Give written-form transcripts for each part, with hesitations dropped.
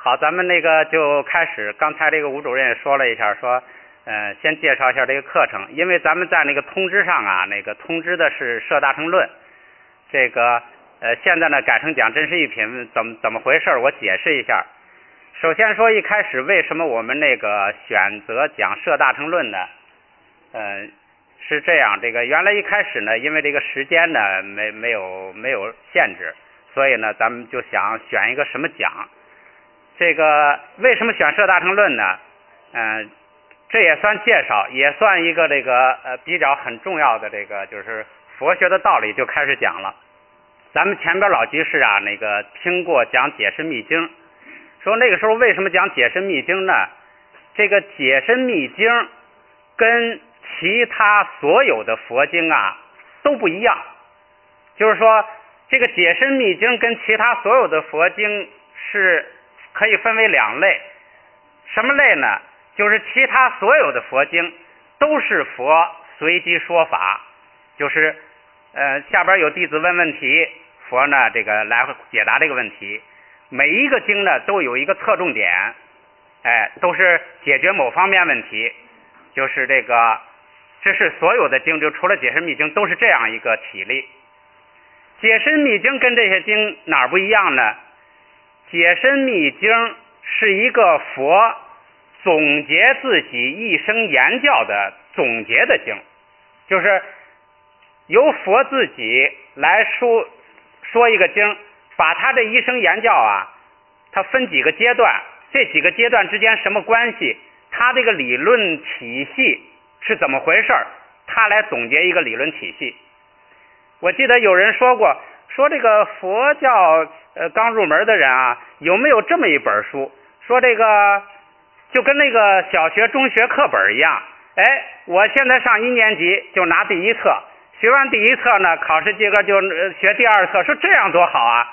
好，咱们那个就开始。刚才这个吴主任也说了一下，说，先介绍一下这个课程，因为咱们在那个通知上啊，那个通知的是《社大乘论》，这个现在呢改成讲真实一品，怎么回事？我解释一下。首先说一开始为什么我们那个选择讲《社大乘论》呢？是这样，这个原来一开始呢，因为这个时间呢没有限制，所以呢咱们就想选一个什么讲。这个为什么选《社大乘论》呢？这也算介绍，也算一个这个比较很重要的这个就是佛学的道理就开始讲了。咱们前边老居士啊，那个听过讲解深密经，说那个时候为什么讲解深密经呢？这个解深密经跟其他所有的佛经啊都不一样，就是说这个解深密经跟其他所有的佛经是可以分为两类。什么类呢？就是其他所有的佛经都是佛随机说法，就是下边有弟子问问题，佛呢这个来解答这个问题。每一个经呢都有一个侧重点，都是解决某方面问题，就是这是所有的经，就除了解深密经都是这样一个体例。解深密经跟这些经哪儿不一样呢？解深密经是一个佛总结自己一生言教的总结的经，就是由佛自己来说一个经，把他这一生言教啊，他分几个阶段，这几个阶段之间什么关系，他这个理论体系是怎么回事，他来总结一个理论体系。我记得有人说过，说这个佛教刚入门的人啊，有没有这么一本书，说这个就跟那个小学中学课本一样，我现在上1年级就拿第一册，学完第一册呢，考试及格就学第二册，说这样多好啊。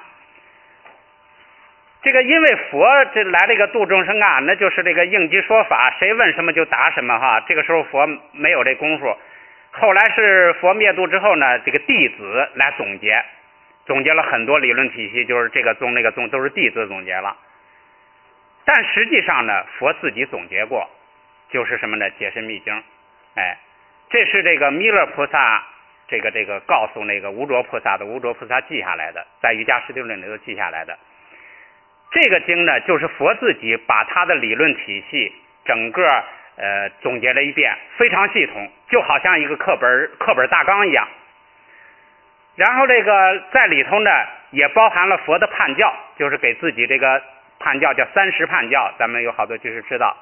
这个因为佛这来这个度众生啊，那就是这个应机说法，谁问什么就答什么哈。这个时候佛没有这功夫，后来是佛灭度之后呢，这个弟子来总结了很多理论体系，就是这个宗那个宗都是弟子总结了。但实际上呢，佛自己总结过，就是什么呢？解深密经。这是这个弥勒菩萨这个告诉那个无着菩萨的，无着菩萨记下来的，在瑜伽师地论里头记下来的。这个经呢，就是佛自己把他的理论体系整个总结了一遍，非常系统，就好像一个课本大纲一样。然后这个在里头呢，也包含了佛的判教，就是给自己这个判教叫30判教，咱们有好多居士知道。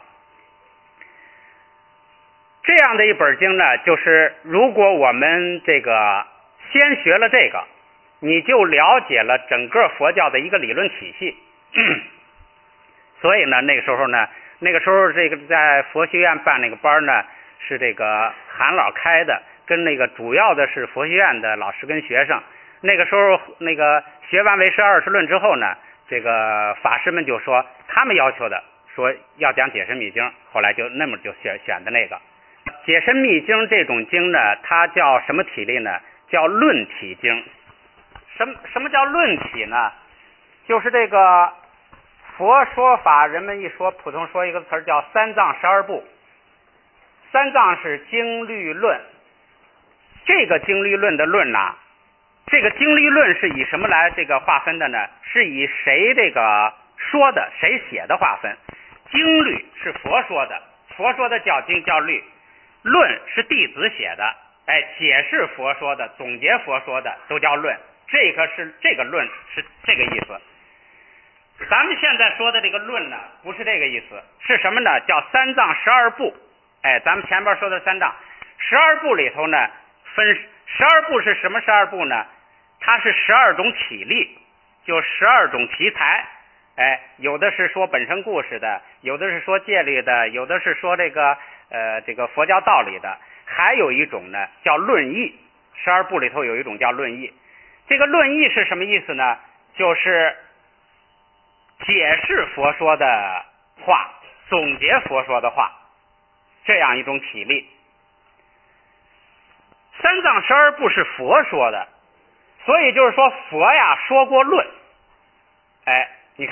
这样的一本经呢，就是如果我们这个先学了这个，你就了解了整个佛教的一个理论体系。所以呢，那个时候这个在佛学院办那个班呢，是这个韩老开的，跟那个主要的是佛学院的老师跟学生。那个时候那个学完唯识20论之后呢，这个法师们就说他们要求的，说要讲解深密经，后来就那么就选的那个解深密经。这种经呢，它叫什么体例呢？叫论体经。什么叫论体呢？就是这个佛说法，人们一说普通说一个词叫3藏12部。3藏是经律论，这个经律论的论呐，这个经律论是以什么来这个划分的呢？是以谁这个说的谁写的划分。经律是佛说的，佛说的叫经叫律，论是弟子写的，解释佛说的总结佛说的都叫论。这个论是这个意思。咱们现在说的这个论呢，不是这个意思，是什么呢？叫3藏12部。咱们前边说的3藏12部里头呢，分12部是什么12部呢？它是12种体例，就12种题材。有的是说本身故事的，有的是说戒律的，有的是说这个佛教道理的，还有一种呢叫论义。12部里头有一种叫论义。这个论义是什么意思呢？就是解释佛说的话，总结佛说的话，这样一种体例。3藏12部是佛说的，所以就是说佛呀说过论。你看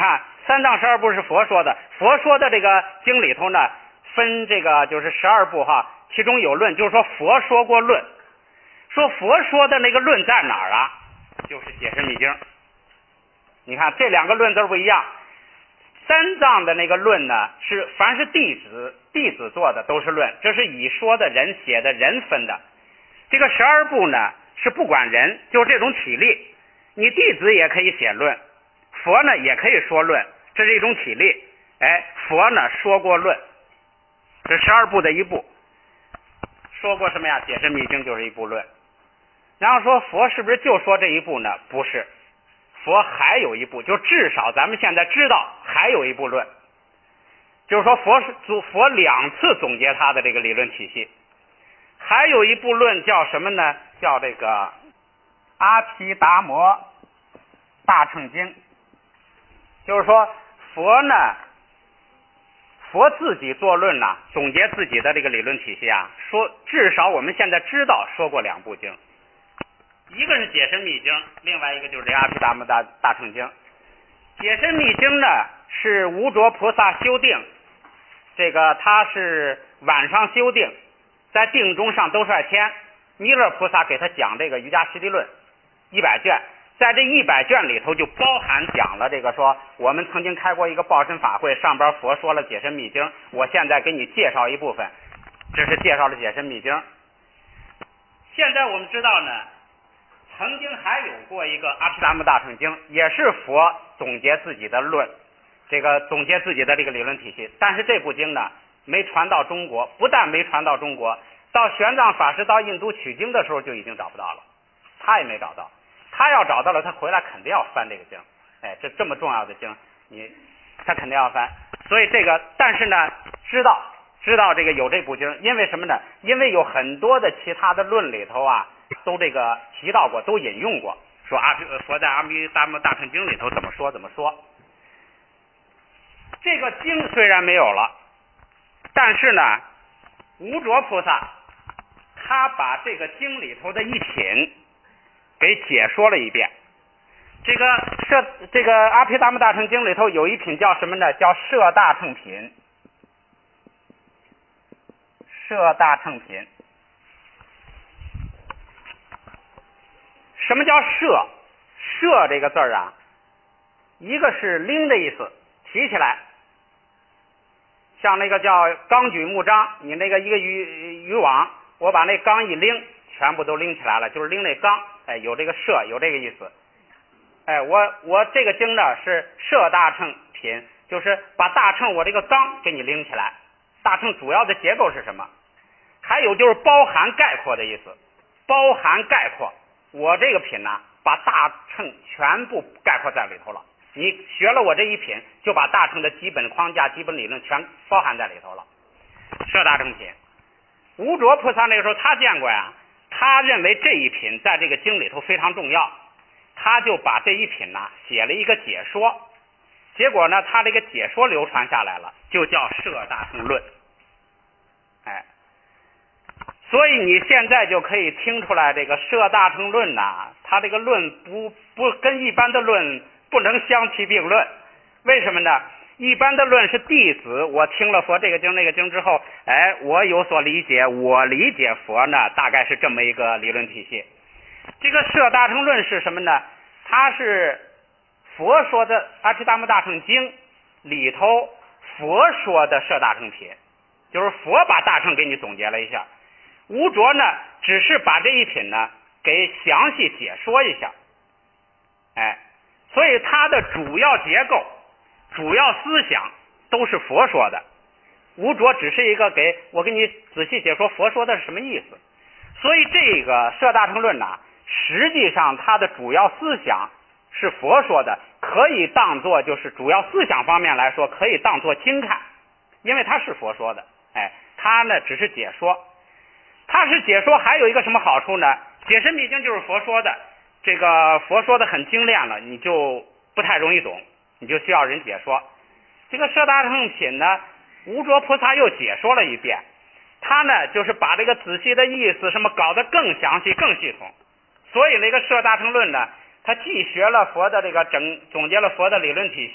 三藏十二部是佛说的，佛说的这个经里头呢，分这个就是12部哈，其中有论，就是说佛说过论，说佛说的那个论在哪儿啊？就是解释密经。你看这两个论字不一样，三藏的那个论呢，是凡是弟子做的都是论，这是以说的人写的人分的。这个12部呢是不管人，就是这种体例，你弟子也可以写论，佛呢也可以说论，这是一种体例。佛呢说过论，这12部的一部，说过什么呀？解释密经就是一部论。然后说佛是不是就说这一部呢？不是，佛还有一部，就至少咱们现在知道还有一部论，就是说佛2次总结他的这个理论体系。还有一部论叫什么呢？叫这个阿毗达摩大乘经。就是说佛自己做论呐，总结自己的这个理论体系啊，说至少我们现在知道说过2部经，一个是解深密经，另外一个就是这阿毗达摩大乘经。解深密经呢是无着菩萨修定，这个他是晚上修定，在定中上兜率天，弥勒菩萨给他讲这个瑜伽师地论100卷，在这100卷里头就包含讲了这个说我们曾经开过一个报身法会，上边佛说了解深密经，我现在给你介绍一部分，这是介绍了解深密经。现在我们知道呢，曾经还有过一个阿毗达摩大乘经，也是佛总结自己的论，这个总结自己的这个理论体系，但是这部经呢没传到中国，不但没传到中国，到玄奘法师到印度取经的时候就已经找不到了，他也没找到，他要找到了，他回来肯定要翻这个经，这么重要的经，他肯定要翻。所以这个，但是呢，知道这个有这部经，因为什么呢？因为有很多的其他的论里头啊，都这个提到过，都引用过，说佛在阿弥达摩大乘经里头怎么说。这个经虽然没有了，但是呢，无着菩萨他把这个经里头的一品给解说了一遍。这个阿毗达摩大乘经里头有一品叫什么呢？叫摄大乘品。摄大乘品，什么叫摄？摄这个字啊，一个是拎的意思，提起来，像那个叫纲举木张，你那个一个渔网，我把那纲一拎，全部都拎起来了，就是拎那纲，有这个摄，有这个意思。我这个经呢是摄大乘品，就是把大乘我这个纲给你拎起来。大乘主要的结构是什么？还有就是包含概括的意思，包含概括。我这个品呢，把大乘全部概括在里头了。你学了我这一品，就把大乘的基本框架、基本理论全包含在里头了。摄大乘品，无着菩萨那个时候他见过呀，他认为这一品在这个经里头非常重要，他就把这一品呢写了一个解说。结果呢，他这个解说流传下来了，就叫摄大乘论。所以你现在就可以听出来，这个摄大乘论呐，它这个论不跟一般的论不能相提并论。为什么呢？一般的论是弟子，我听了佛这个经那个经之后，我有所理解，我理解佛呢，大概是这么一个理论体系。这个摄大乘论是什么呢？它是佛说的阿毗达摩大乘经里头佛说的摄大乘品，就是佛把大乘给你总结了一下。无着呢，只是把这一品呢给详细解说一下，所以它的主要结构、主要思想都是佛说的。无着只是一个给你仔细解说佛说的是什么意思。所以这个摄大乘论呢，实际上它的主要思想是佛说的，可以当作就是主要思想方面来说，可以当作经看，因为它是佛说的。它呢只是解说。它是解说还有一个什么好处呢？解深密经就是佛说的，这个佛说的很精炼了，你就不太容易懂，你就需要人解说。这个摄大乘品呢，无着菩萨又解说了一遍，他呢就是把这个仔细的意思什么搞得更详细更系统。所以那个摄大乘论呢，他既学了佛的这个总结了佛的理论体系，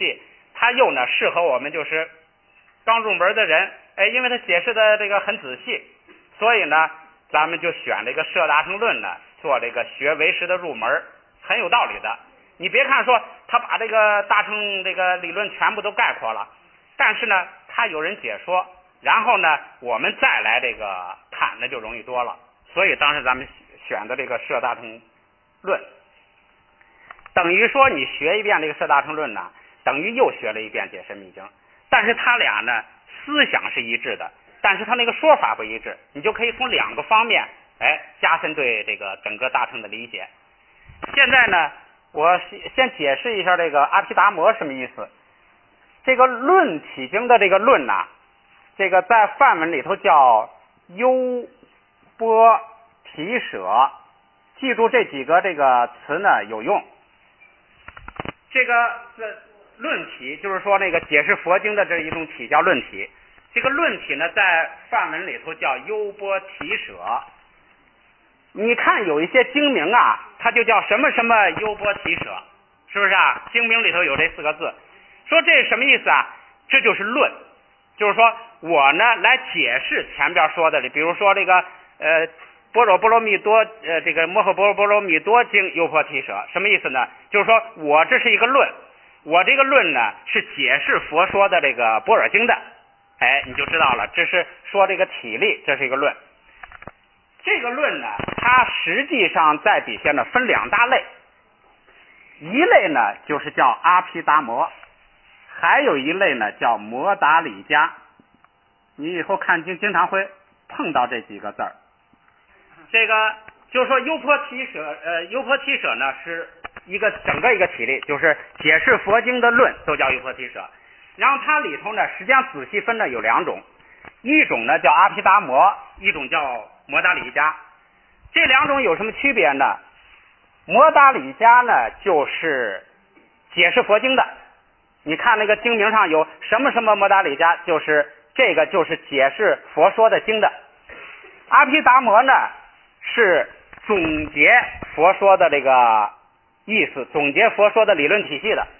它又呢适合我们就是刚入门的人，因为它解释的这个很仔细，所以呢咱们就选这个摄大乘论呢做这个学唯识的入门，很有道理的。你别看说他把这个大乘这个理论全部都概括了，但是呢他有人解说，然后呢我们再来这个看，那就容易多了。所以当时咱们选的这个摄大乘论，等于说你学一遍这个摄大乘论呢，等于又学了一遍解释密经。但是他俩呢思想是一致的，但是他那个说法不一致，你就可以从两个方面加深对这个整个大乘的理解。现在呢我先解释一下这个阿毗达摩什么意思。这个论体经的这个论呐，这个在梵文里头叫优波提舍，记住这几个这个词呢有用。这个论体就是说那个解释佛经的这一种体叫论体，这个论体呢在梵文里头叫优波提舍。你看有一些经名啊，它就叫什么什么优波提舍，是不是啊？经名里头有这4个字，说这是什么意思啊？这就是论，就是说我呢来解释前边说的，比如说这个般若波罗蜜多这个摩诃般若蜜多经优波提舍，什么意思呢？就是说我这是一个论，我这个论呢是解释佛说的这个般若经的，你就知道了，这是说这个体例，这是一个论。这个论呢它实际上在底下呢分2大类，一类呢就是叫阿毗达摩，还有一类呢叫摩达里迦。你以后看经经常会碰到这几个字儿。这个就是说优波提舍呢是整个一个体例，就是解释佛经的论都叫优波提舍。然后它里头呢实际上仔细分呢有2种，一种呢叫阿毗达摩，一种叫摩达里迦。这2种有什么区别呢？摩达里迦呢就是解释佛经的，你看那个经名上有什么什么摩达里迦，就是这个就是解释佛说的经的。阿毗达摩呢是总结佛说的这个意思，总结佛说的理论体系的。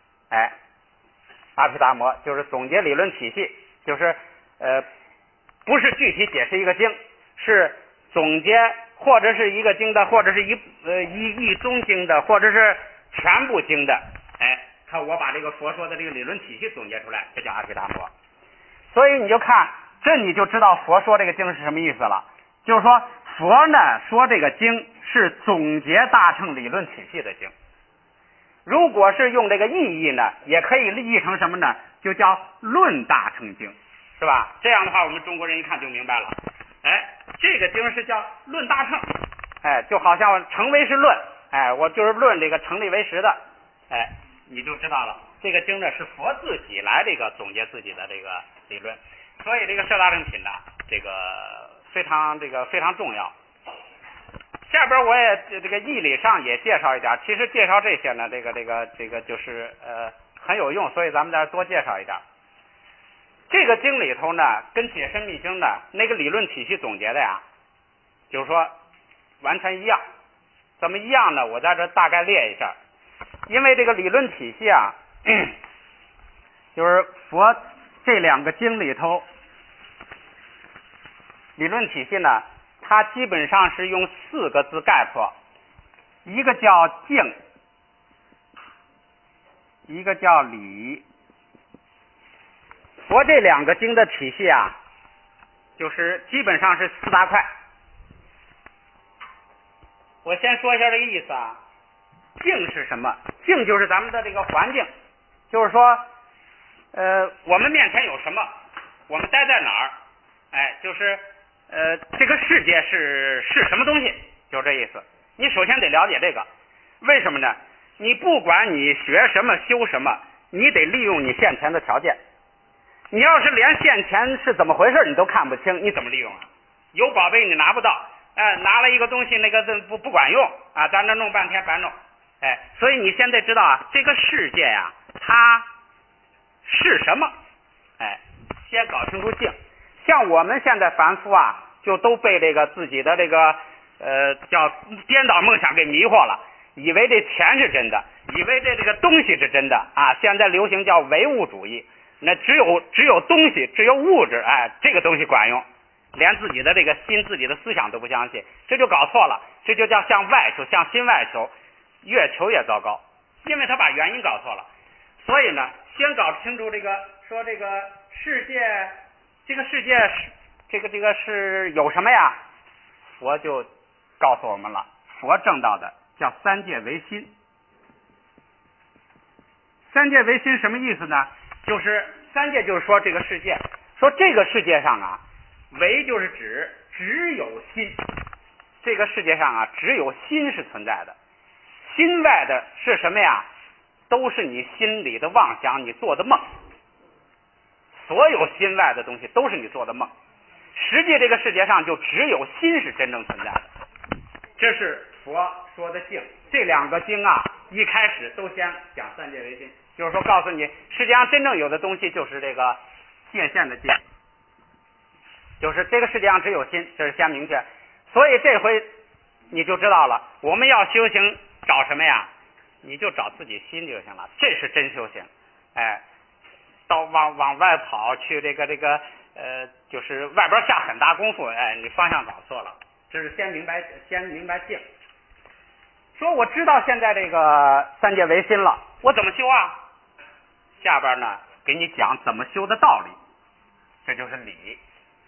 阿毗达摩就是总结理论体系，就是不是具体解释一个经，是总结或者是一个经的，或者是一宗经的，或者是全部经的。我把这个佛说的这个理论体系总结出来，这叫阿毗达摩。所以你就看这，你就知道佛说这个经是什么意思了。就是说佛呢说这个经是总结大乘理论体系的经。如果是用这个意义呢，也可以译成什么呢？就叫论大乘经，是吧？这样的话我们中国人一看就明白了。这个经是叫论大乘，就好像成唯识论，我就是论这个成立唯识的，你就知道了。这个经呢是佛自己来这个总结自己的这个理论，所以这个摄大乘品呢，这个非常重要。下边我也这个义理上也介绍一点，其实介绍这些呢，这个就是很有用，所以咱们在这多介绍一点。这个经里头呢，跟解深密经的那个理论体系总结的呀，就是说完全一样。怎么一样呢？我在这大概列一下。因为这个理论体系啊，就是佛这2个经里头理论体系呢，它基本上是用4个字概括，一个叫静，一个叫理。佛这2个经的体系啊，就是基本上是4大块。我先说一下这个意思啊。境是什么？境就是咱们的这个环境，就是说我们面前有什么，我们待在哪儿，就是这个世界是什么东西，就这意思。你首先得了解这个。为什么呢？你不管你学什么修什么，你得利用你现前的条件。你要是连现前是怎么回事你都看不清，你怎么利用啊？有宝贝你拿不到，拿了一个东西那个不管用啊，咱这弄半天白弄。所以你现在知道啊，这个世界呀，它是什么？先搞清楚境。像我们现在凡夫啊，就都被这个自己的这个叫颠倒梦想给迷惑了，以为这钱是真的， 以为这个东西是真的啊。现在流行叫唯物主义，那只有东西，只有物质，这个东西管用，连自己的这个心、自己的思想都不相信，这就搞错了。这就叫向外求，向心外求，越求越糟糕，因为他把原因搞错了。所以呢，先搞清楚这个世界，这个世界是这个是有什么呀？佛就告诉我们了，佛证道的叫三界唯心。三界唯心什么意思呢？就是三界就是说这个世界，说这个世界上啊，唯就是指只有心，这个世界上啊只有心是存在的，心外的是什么呀？都是你心里的妄想，你做的梦。所有心外的东西都是你做的梦，实际这个世界上就只有心是真正存在的。这是佛说的经，这两个经啊，一开始都先讲三界唯心，就是说告诉你，世界上真正有的东西就是这个界限的界，就是这个世界上只有心，这是先明确。所以这回你就知道了，我们要修行找什么呀？你就找自己心就行了，这是真修行。到往外跑去就是外边下很大功夫，你方向搞错了。这是先明白境。说我知道现在这个三界唯心了，我怎么修啊？下边呢给你讲怎么修的道理，这就是理。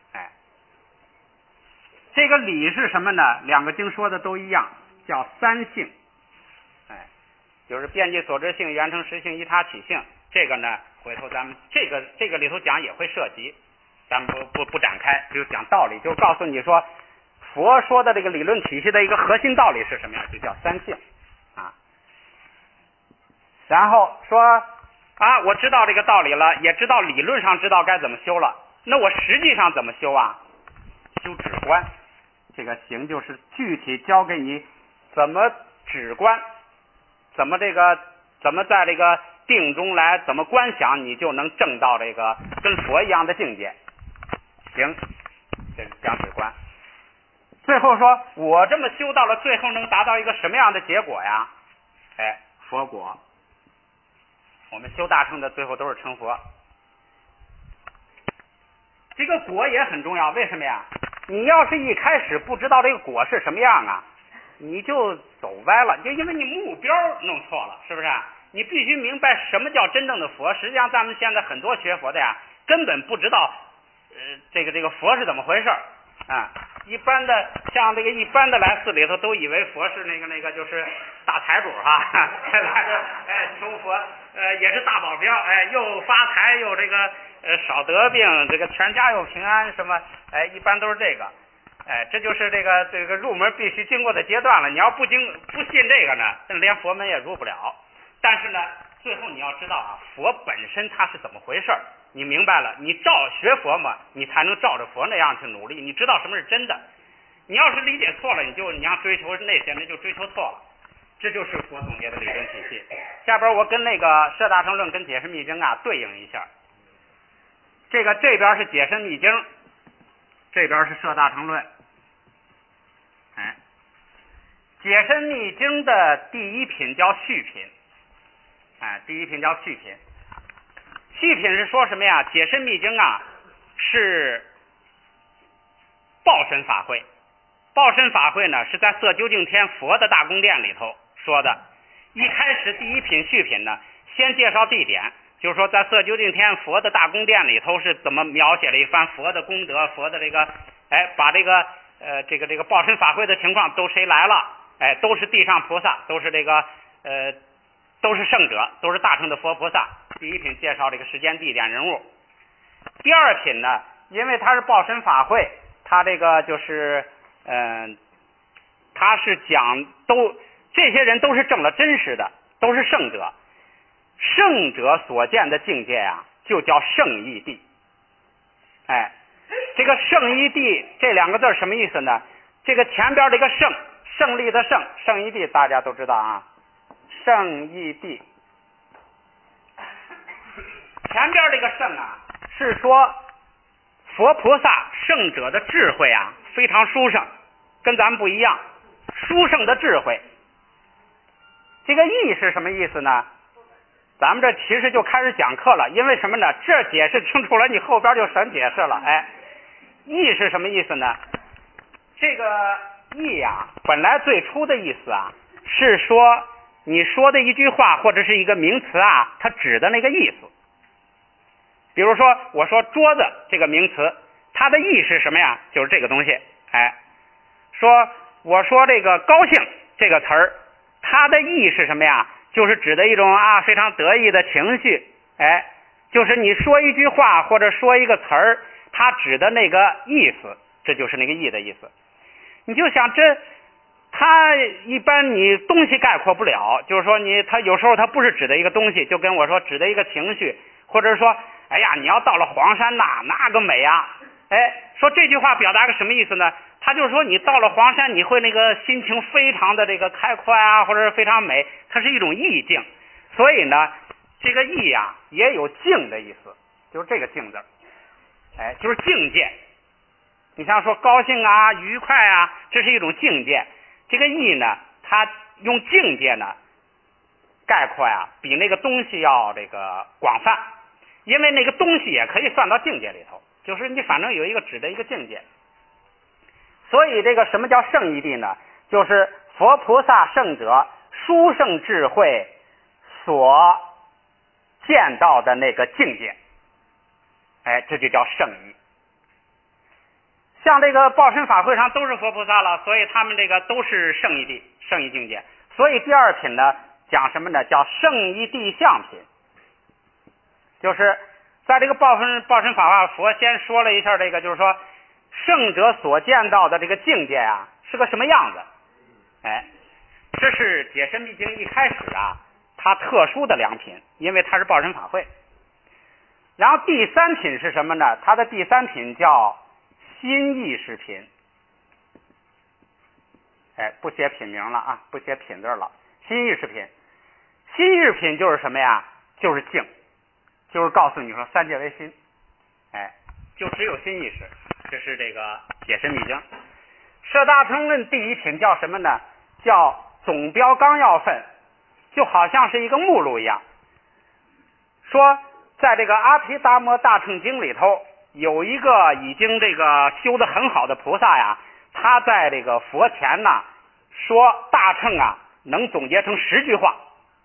这个理是什么呢？两个经说的都一样，叫三性。就是遍计所知性、缘成实性、依他起性。这个呢，回头咱们这个里头讲也会涉及，咱们不展开，就讲道理，就告诉你说，佛说的这个理论体系的一个核心道理是什么呀？就叫三性啊。然后说啊，我知道这个道理了，也知道理论上知道该怎么修了，那我实际上怎么修啊？修止观。这个行就是具体教给你怎么止观，怎么在这个定中来怎么观想，你就能证到这个跟佛一样的境界。行，这是讲止观。最后说我这么修到了最后能达到一个什么样的结果呀？佛果。我们修大乘的最后都是成佛。这个果也很重要，为什么呀？你要是一开始不知道这个果是什么样啊，你就走歪了，就因为你目标弄错了，是不是？你必须明白什么叫真正的佛。实际上咱们现在很多学佛的呀，根本不知道这个佛是怎么回事啊。一般的像这个一般的来寺里头都以为佛是那个就是大财主哈，来求佛也是大保镖，又发财又这个少得病，这个全家又平安什么，一般都是这个。这就是这个入门必须经过的阶段了。你要不信这个呢，连佛门也入不了。但是呢，最后你要知道啊，佛本身它是怎么回事，你明白了，你照学佛嘛，你才能照着佛那样去努力。你知道什么是真的。你要是理解错了，你要追求那些，那就追求错了。这就是佛总结的理论体系。下边我跟那个《摄大乘论》跟《解释密经》啊对应一下。这边是《解释密经》，这边是《摄大乘论》。解深密经的第一品叫序品，第一品叫序品。序品是说什么呀？解深密经啊是报身法会，报身法会呢是在色究竟天佛的大宫殿里头说的。一开始第一品序品呢，先介绍地点，就是说在色究竟天佛的大宫殿里头是怎么描写了一番佛的功德，佛的这个把这个报身法会的情况都谁来了。都是地上菩萨，都是都是圣者，都是大乘的佛菩萨。第一品介绍这个时间地点人物。第二品呢，因为他是报身法会，他这个就是他是讲这些人都是证了真实的，都是圣者。圣者所见的境界啊，就叫圣义地。这个圣义地这两个字什么意思呢？这个前边这个圣，胜利的胜，圣义地大家都知道啊，圣义地。前边这个圣啊，是说佛菩萨圣者的智慧啊，非常殊胜，跟咱们不一样，殊胜的智慧。 这个义是什么意思呢？咱们这其实就开始讲课了，因为什么呢？这解释清楚了，你后边就省解释了。义是什么意思呢？这个义呀，本来最初的意思啊，是说你说的一句话或者是一个名词啊，它指的那个意思。比如说，我说桌子这个名词，它的意是什么呀？就是这个东西。我说这个高兴这个词儿，它的意是什么呀？就是指的一种非常得意的情绪。就是你说一句话或者说一个词儿，它指的那个意思，这就是那个意的意思。你就想它一般你东西概括不了，就是说它有时候它不是指的一个东西，就跟我说指的一个情绪，或者说你要到了黄山那个美啊。说这句话表达个什么意思呢？他就是说你到了黄山，你会那个心情非常的这个开阔啊，或者是非常美，它是一种意境。所以呢，这个意啊也有境的意思，就是这个境字，就是境界。你像说高兴啊、愉快啊，这是一种境界。这个意呢，它用境界呢概括呀，比那个东西要这个广泛，因为那个东西也可以算到境界里头，就是你反正有一个指的一个境界。所以这个什么叫圣义谛呢？就是佛菩萨圣者殊胜智慧所见到的那个境界。这就叫圣义。像这个报身法会上都是佛菩萨了，所以他们这个都是圣义谛、圣义境界。所以第二品呢讲什么呢？叫圣义谛相品。就是在这个报身法化，佛先说了一下这个，就是说圣者所见到的这个境界啊是个什么样子。这是解深密经一开始啊它特殊的两品，因为它是报身法会。然后第三品是什么呢？它的第三品叫心意识品。不写品名了啊，不写品字了。心意识品，心意识品就是什么呀？就是静，就是告诉你说三界为心。就只有心意识。这是这个解深密经。摄大乘论第一品叫什么呢？叫总标纲要分，就好像是一个目录一样。说在这个阿毗达摩大乘经里头，有一个已经这个修得很好的菩萨呀，他在这个佛前呢说大乘啊能总结成10句话。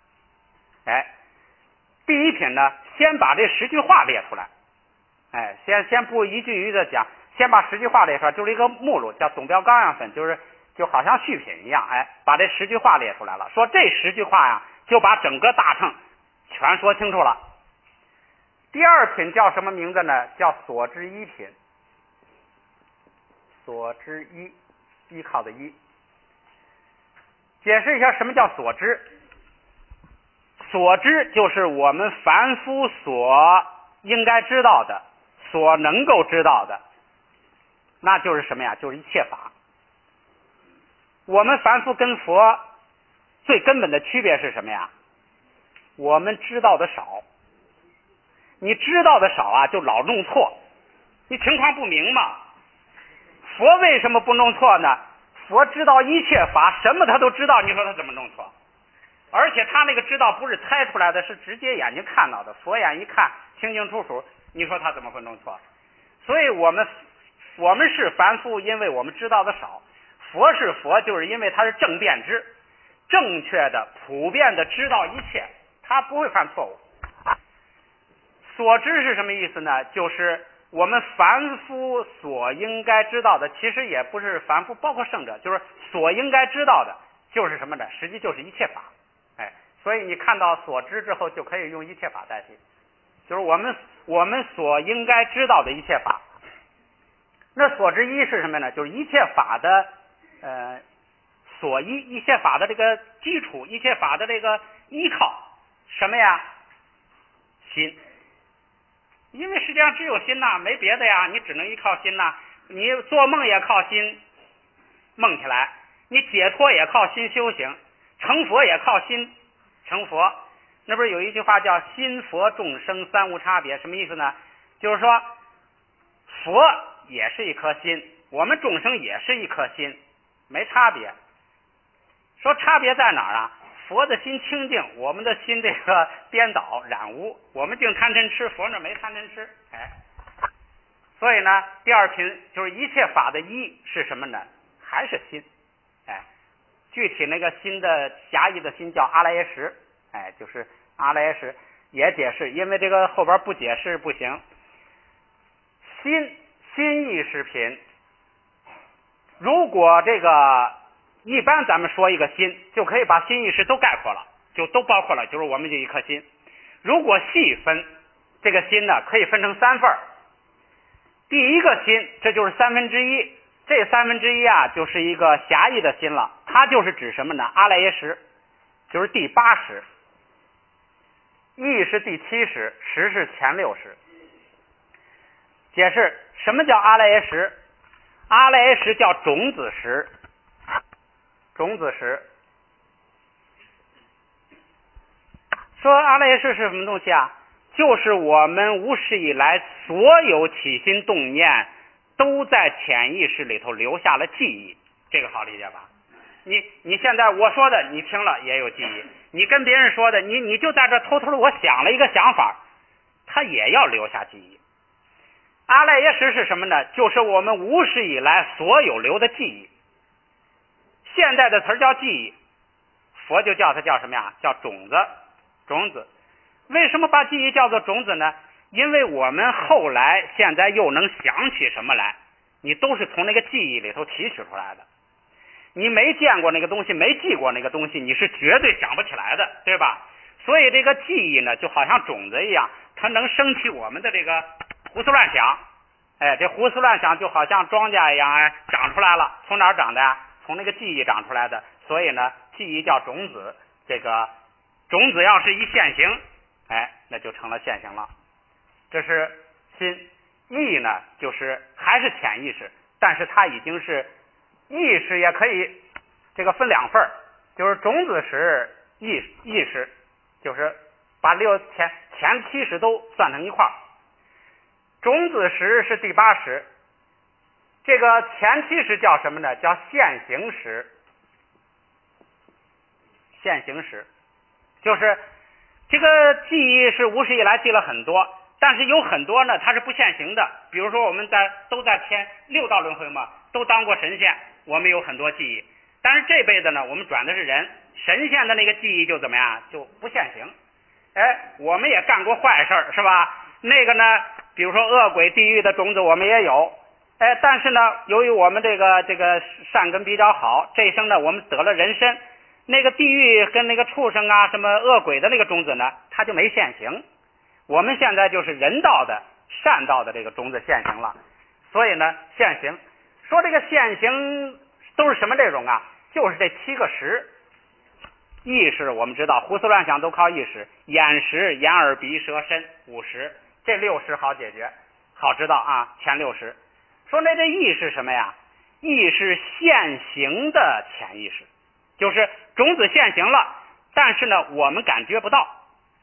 第一品呢先把这10句话列出来。先不一句一句的讲，先把10句话列出来，就是一个目录，叫总标纲要分，就好像续品一样。把这10句话列出来了，说这10句话呀就把整个大乘全说清楚了。第二品叫什么名字呢？叫所知一品。所知一，依靠的依。解释一下什么叫所知。所知就是我们凡夫所应该知道的，所能够知道的，那就是什么呀？就是一切法。我们凡夫跟佛最根本的区别是什么呀？我们知道的少。你知道的少啊，就老弄错，你情况不明嘛。佛为什么不弄错呢？佛知道一切法，什么他都知道，你说他怎么弄错？而且他那个知道不是猜出来的，是直接眼睛看到的，佛眼一看清清楚楚，你说他怎么会弄错？所以我们是凡夫，因为我们知道的少；佛是佛，就是因为他是正遍知，正确的普遍的知道一切，他不会犯错误。所知是什么意思呢？就是我们凡夫所应该知道的，其实也不是凡夫，包括圣者，就是所应该知道的就是什么呢？实际就是一切法。所以你看到所知之后就可以用一切法代替，就是我们所应该知道的一切法。那所知一是什么呢？就是一切法的所依，一切法的这个基础，一切法的这个依靠，什么呀？心。因为实际上只有心呐，没别的呀，你只能依靠心呐。你做梦也靠心梦起来，你解脱也靠心修行，成佛也靠心成佛。那不是有一句话叫心佛众生三无差别，什么意思呢？就是说佛也是一颗心，我们众生也是一颗心，没差别。说差别在哪儿啊？ 佛的心清净，我们的心这个颠倒染污，我们净贪嗔痴，佛那没贪嗔痴，所以呢，第二品就是一切法的一是什么呢？还是心，具体那个心的狭义的心叫阿赖耶识，就是阿赖耶识也解释，因为这个后边不解释不行。心意识品，如果这个一般咱们说一个心，就可以把心意识都概括了，就都包括了，就是我们这一颗心。如果细分，这个心呢可以分成三份儿。第一个心，这就是1/3，这1/3啊，就是一个狭义的心了，它就是指什么呢？阿赖耶识，就是第8识，意是第7识，识是前6识。解释什么叫阿赖耶识？阿赖耶识叫种子识，种子识。说阿赖耶识是什么东西啊？就是我们无始以来所有起心动念都在潜意识里头留下了记忆，这个好理解吧？你现在我说的你听了也有记忆，你跟别人说的你就在这偷偷的我想了一个想法，他也要留下记忆。阿赖耶识是什么呢？就是我们无始以来所有留的记忆。现在的词儿叫记忆，佛就叫它叫什么呀？叫种子，种子。为什么把记忆叫做种子呢？因为我们后来现在又能想起什么来，你都是从那个记忆里头提取出来的。你没见过那个东西，没记过那个东西，你是绝对想不起来的，对吧？所以这个记忆呢，就好像种子一样，它能升起我们的这个胡思乱想。这胡思乱想就好像庄稼一样，长出来了。从哪儿长的呀？从那个记忆长出来的。所以呢，记忆叫种子。这个种子要是一现行，那就成了现行了。这是心。意呢，就是还是潜意识，但是它已经是意识，也可以这个分2份，就是种子识、意识，就是把前7识都算成一块儿。种子识是第8识，这个前7识叫什么呢？叫现行识。现行识就是这个记忆是无始以来记了很多，但是有很多呢它是不现行的。比如说我们都在天6道轮回嘛，都当过神仙，我们有很多记忆。但是这辈子呢，我们转的是人，神仙的那个记忆就怎么样？就不现行。我们也干过坏事是吧？那个呢，比如说恶鬼地狱的种子我们也有。但是呢，由于我们这个善根比较好，这一生呢我们得了人身，那个地狱跟那个畜生啊什么恶鬼的那个种子呢，它就没现行。我们现在就是人道的善道的这个种子现行了。所以呢，现行说这个现行都是什么内容啊？就是这7个识。意识我们知道胡思乱想都靠意识，眼识、眼耳鼻舌身5识，这6识好解决，好知道啊，前6识。说那这意是什么呀？意是现行的潜意识，就是种子现行了，但是呢我们感觉不到。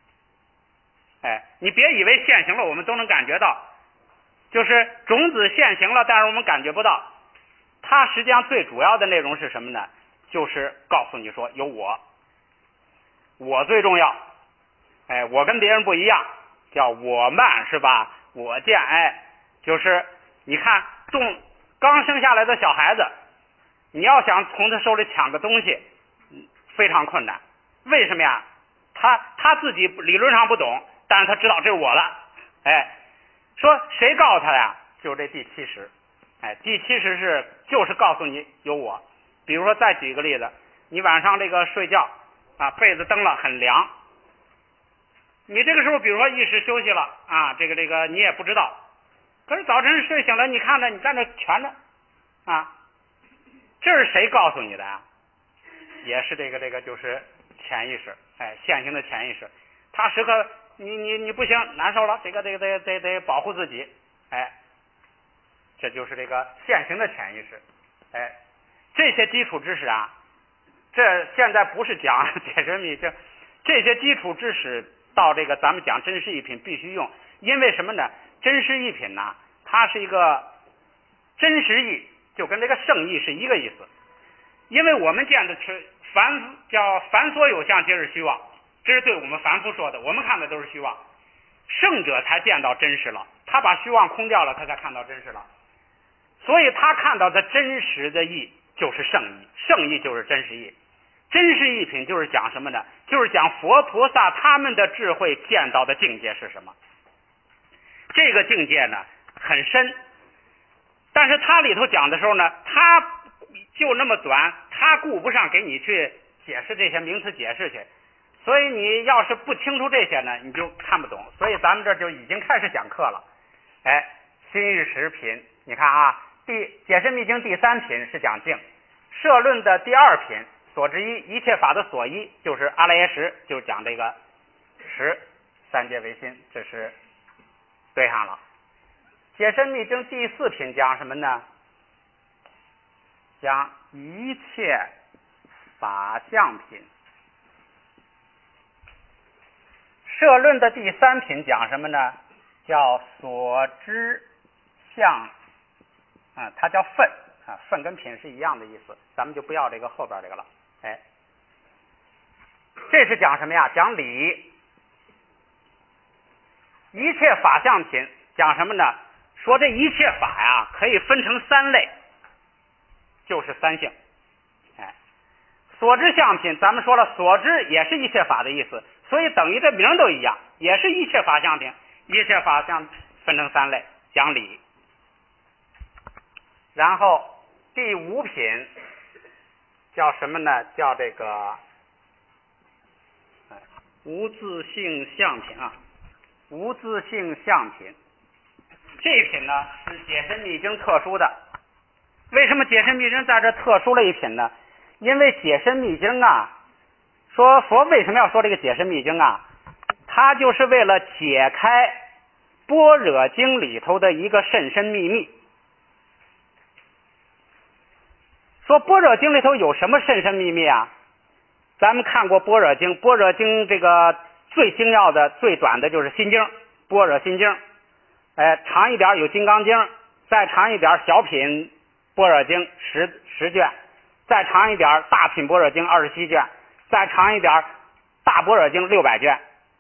你别以为现行了我们都能感觉到，就是种子现行了，但是我们感觉不到。它实际上最主要的内容是什么呢？就是告诉你说有我最重要，我跟别人不一样，叫我慢是吧？我见，就是你看刚生下来的小孩子，你要想从他手里抢个东西，非常困难。为什么呀？他自己理论上不懂，但是他知道这是我了。说谁告诉他呀？就是这第7识。第7识就是告诉你有我。比如说再举个例子，你晚上这个睡觉啊，被子蹬了很凉，你这个时候比如说意识休息了啊，这个你也不知道，可是早晨睡醒了，你看着你在那蜷着啊，这是谁告诉你的呀？也是这个就是潜意识，现行的潜意识，他时刻你不行，难受了，这个得保护自己，这就是这个现行的潜意识。这些基础知识啊，这现在不是讲解释密经，这些基础知识到这个咱们讲真实一品必须用。因为什么呢？真实一品呢，它是一个真实义，就跟这个圣义是一个意思。因为我们见的凡所有相，皆是虚妄。这是对我们凡夫说的，我们看的都是虚妄。圣者才见到真实了，他把虚妄空掉了，他才看到真实了。所以他看到的真实的义就是圣义，圣义就是真实义。真实义品就是讲什么呢？就是讲佛菩萨他们的智慧见到的境界是什么。这个境界呢很深，但是他里头讲的时候呢，他就那么短，他顾不上给你去解释这些名词解释去，所以你要是不清楚这些呢，你就看不懂。所以咱们这就已经开始讲课了。新玉石品，你看啊，解释密经第3品是讲净，社论的第2品所之一，一切法的所依，就是阿赖耶识，就讲这个识，三界唯心，这是对上了。解释密经第4品讲什么呢？讲一切法相品。社论的第3品讲什么呢？叫所知相，它叫分啊，分跟品是一样的意思，咱们就不要这个后边这个了。这是讲什么呀？讲理。一切法相品讲什么呢？说这一切法呀，可以分成3类，就是三性。所知相品，咱们说了，所知也是一切法的意思，所以等于这名都一样，也是一切法相品。一切法相分成3类，讲理。然后第5品叫什么呢？叫这个无自性相品啊，无自性相品。这一品呢是解深密经特殊的。为什么解深密经在这特殊了一品呢？因为解深密经啊，说佛为什么要说这个解深密经啊？它就是为了解开般若经里头的一个甚深秘密。说般若经里头有什么甚深秘密啊？咱们看过般若经，般若经这个最精要的最短的就是心经，般若心经。长一点有金刚经，再长一点小品般若经10卷，再长一点大品般若经27卷，再长一点大般若经600卷。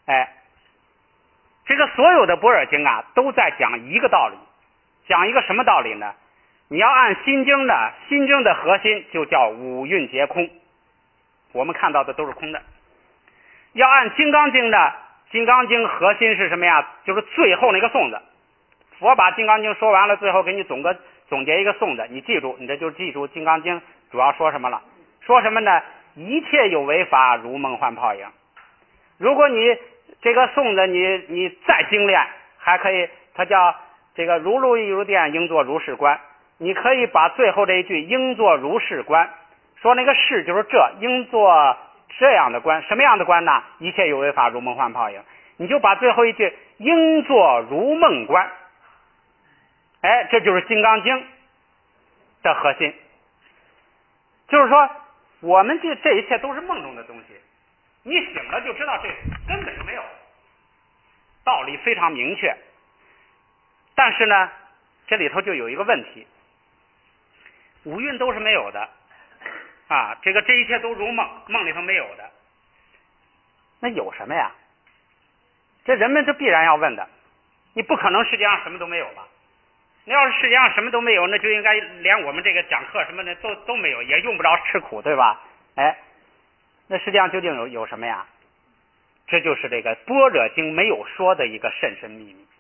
这个所有的般若经啊，都在讲一个道理。讲一个什么道理呢？你要按心经呢，心经的核心就叫五蕴皆空，我们看到的都是空的。要按金刚经呢，金刚经核心是什么呀？就是最后那个颂子。佛把金刚经说完了，最后给你总结一个颂子，你记住，你这就记住金刚经主要说什么了。说什么呢？一切有为法，如梦幻泡影。如果你这个颂子你再精炼，还可以，它叫这个如露亦如电，应作如是观。你可以把最后这一句应作如是观，说那个是就是这，应作这样的观。什么样的观呢？一切有为法，如梦幻泡影。你就把最后一句应作如梦观。这就是金刚经的核心。就是说我们这一切都是梦中的东西，你醒了就知道这根本就没有，道理非常明确。但是呢，这里头就有一个问题，五蕴都是没有的啊，这一切都如梦，梦里头没有的，那有什么呀？这人们就必然要问的，你不可能世界上什么都没有吧？那要是世界上什么都没有，那就应该连我们这个讲课什么的都没有，也用不着吃苦，对吧？那世界上究竟有什么呀？这就是这个般若经没有说的一个甚深秘密。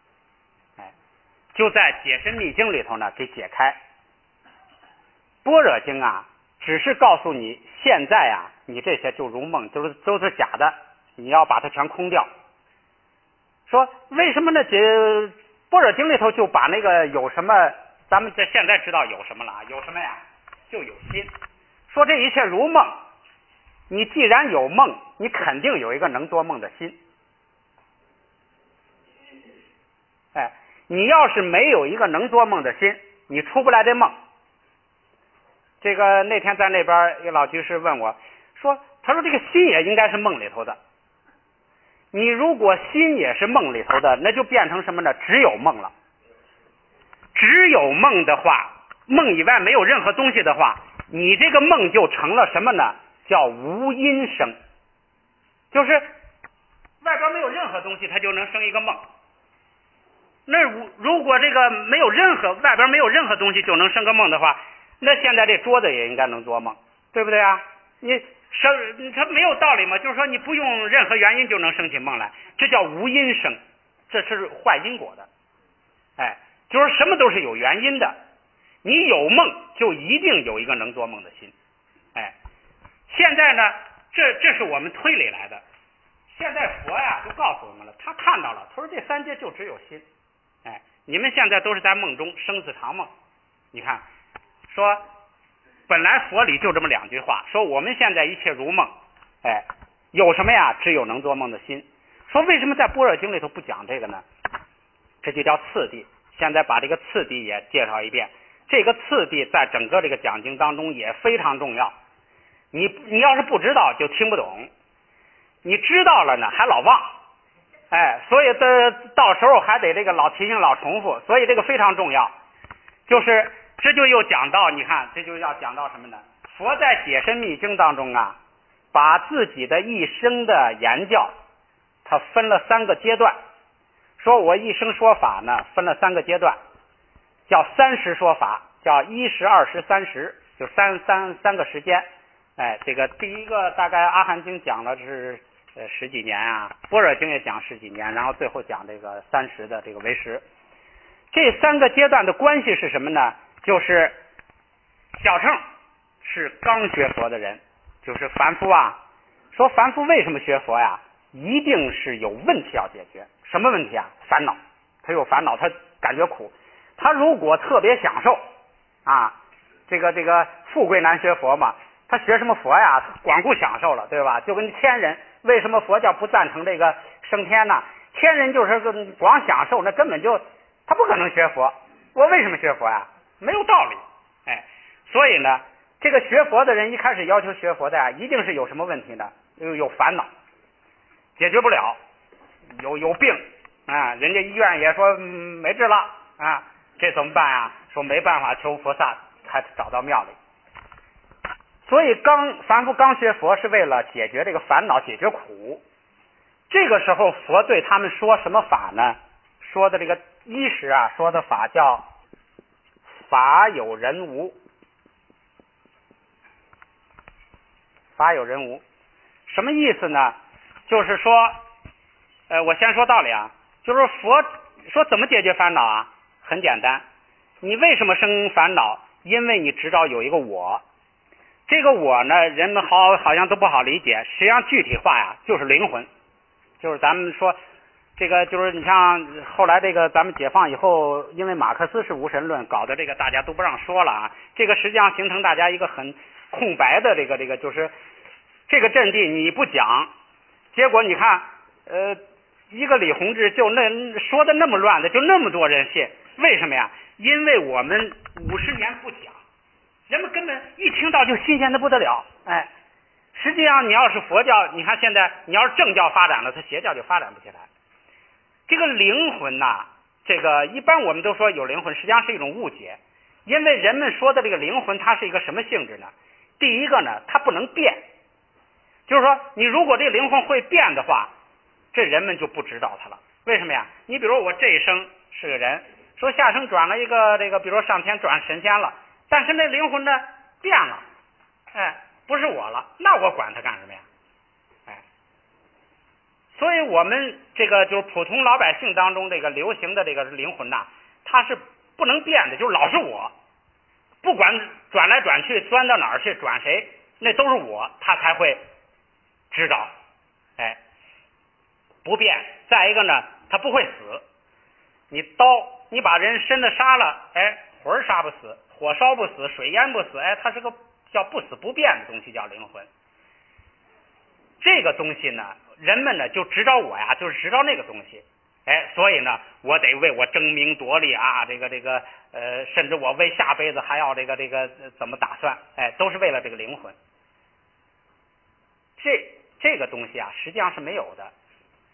就在解深密经里头呢给解开。般若经啊，只是告诉你现在啊，你这些就如梦，都是假的，你要把它全空掉。说为什么呢？般若经里头就把那个有什么，咱们现在知道有什么了？有什么呀？就有心。说这一切如梦，你既然有梦，你肯定有一个能做梦的心。你要是没有一个能做梦的心，你出不来这梦。这个那天在那边一个老居士问我说，他说这个心也应该是梦里头的。你如果心也是梦里头的，那就变成什么呢？只有梦了。只有梦的话，梦以外没有任何东西的话，你这个梦就成了什么呢？ 叫无因生，就是外边没有任何东西，它就能生一个梦。那如果这个外边没有任何东西就能生个梦的话，那现在这桌子也应该能做梦，对不对啊？它没有道理嘛，就是说你不用任何原因就能生起梦来，这叫无因生，这是坏因果的。就是什么都是有原因的，你有梦就一定有一个能做梦的心。现在呢，这是我们推理来的。现在佛呀就告诉我们了，他看到了，他说这三界就只有心。你们现在都是在梦中生死常梦。你看，说本来佛里就这么两句话，说我们现在一切如梦。有什么呀？只有能做梦的心。说为什么在般若经里头不讲这个呢？这就叫次第。现在把这个次第也介绍一遍。这个次第在整个这个讲经当中也非常重要。你要是不知道就听不懂，你知道了呢还老忘。所以到时候还得这个老提醒老重复，所以这个非常重要。就是这就又讲到，你看这就要讲到什么呢？佛在解深密经当中啊，把自己的一生的言教他分了3个阶段，说我一生说法呢分了3个阶段，叫30说法，叫1时、2时、3时，就三个时间。这个第一个大概阿含经讲了是10几年啊，般若经也讲10几年，然后最后讲这个30的这个为时。这3个阶段的关系是什么呢？就是小乘是刚学佛的人，就是凡夫啊。说凡夫为什么学佛呀？一定是有问题要解决。什么问题啊？烦恼。他有烦恼，他感觉苦。他如果特别享受啊，这个富贵难学佛嘛，他学什么佛呀？光顾享受了，对吧？就跟天人，为什么佛教不赞成这个升天呢？天人就是光享受，那根本就他不可能学佛。我为什么学佛呀？没有道理。所以呢，这个学佛的人一开始要求学佛的呀，一定是有什么问题呢？有烦恼，解决不了，有病啊，人家医院也说没治了啊，这怎么办啊？说没办法，求菩萨才找到庙里。所以凡夫刚学佛是为了解决这个烦恼，解决苦。这个时候佛对他们说什么法呢？说的这个1时啊，说的法叫法有人无。法有人无什么意思呢？就是说我先说道理啊，就是佛说怎么解决烦恼啊？很简单，你为什么生烦恼？因为你知道有一个我。这个我呢，人们好像都不好理解，实际上具体化呀就是灵魂。就是咱们说这个，就是你像后来这个咱们解放以后，因为马克思是无神论，搞得这个大家都不让说了啊。这个实际上形成大家一个很空白的这个就是这个阵地你不讲，结果你看一个李洪志就说的那么乱的，就那么多人信。为什么呀？因为我们50年不讲，人们根本一听到就新鲜的不得了。实际上你要是佛教，你看现在你要是正教发展了，它邪教就发展不起来。这个灵魂呐，这个一般我们都说有灵魂，实际上是一种误解。因为人们说的这个灵魂，它是一个什么性质呢？第一个呢，它不能变。就是说你如果这个灵魂会变的话，这人们就不知道它了。为什么呀？你比如我这一生是个人，说下生转了一个这个，比如说上天转神仙了，但是那灵魂呢变了，不是我了，那我管它干什么呀？所以我们这个就是普通老百姓当中这个流行的这个灵魂呐，它是不能变的，就是老是我，不管转来转去，钻到哪儿去，转谁，那都是我，他才会知道，不变。再一个呢，他不会死。你把人身子杀了，魂杀不死，火烧不死，水淹不死，它是个叫不死不变的东西，叫灵魂。这个东西呢，人们呢就知道我呀，就是知道那个东西。所以呢，我得为我争名夺利啊，这个甚至我为下辈子还要这个怎么打算？都是为了这个灵魂。这个东西啊，实际上是没有的。